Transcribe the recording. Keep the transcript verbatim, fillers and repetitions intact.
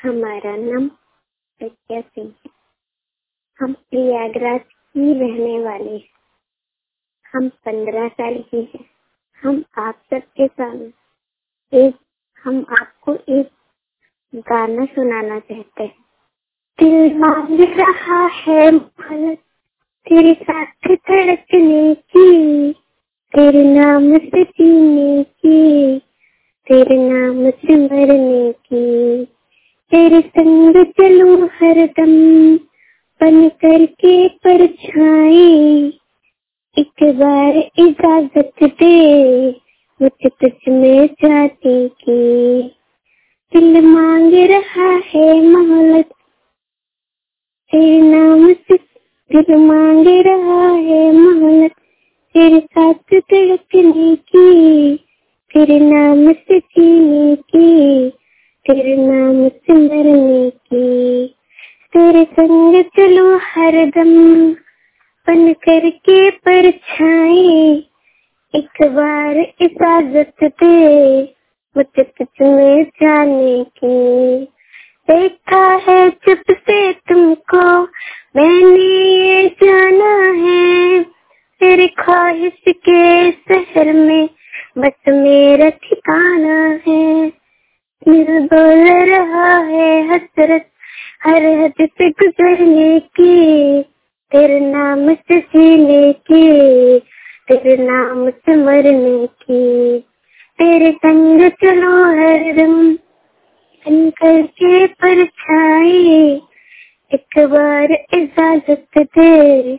हमारा नाम प्रज्ञा सिंह है। हम प्रयागराज की रहने वाले हैं। हम पंद्रह साल की हैं। हम आप सबके सामने एक हम आपको एक गाना सुनाना चाहते हैं। दिल मांग रहा है मोहब्बत तेरे साथ धड़कने की, तेरे नाम से जीने की, तेरे नाम से मरने की। तेरे संग चलूं हरदम बन करके परछाई, एक बार इजाजत दे मुझे तुझ में जाने की। दिल मांग रहा है मोहब्बत तेरे नाम से, दिल मांग रहा है मोहब्बत तेरे साथ धड़कने की, तेरे नाम से जीने की, तेरे नाम से मरने की। तेरे संग चलो हरदम बन करके परछाई, एक बार इजाजत दे मुझे तुझ में जाने की। देखा है जब से तुमको मैंने ये जाना है, तेरी ख्वाहिश के शहर में बस मेरा ठिकाना है। दिल बोल रहा है हसरत हर हद से गुजरने की, तेरे नाम से जीने की, तेरे नाम से मरने की। तेरे संग चलो हरदम बन करके परछाई, एक बार इजाजत दे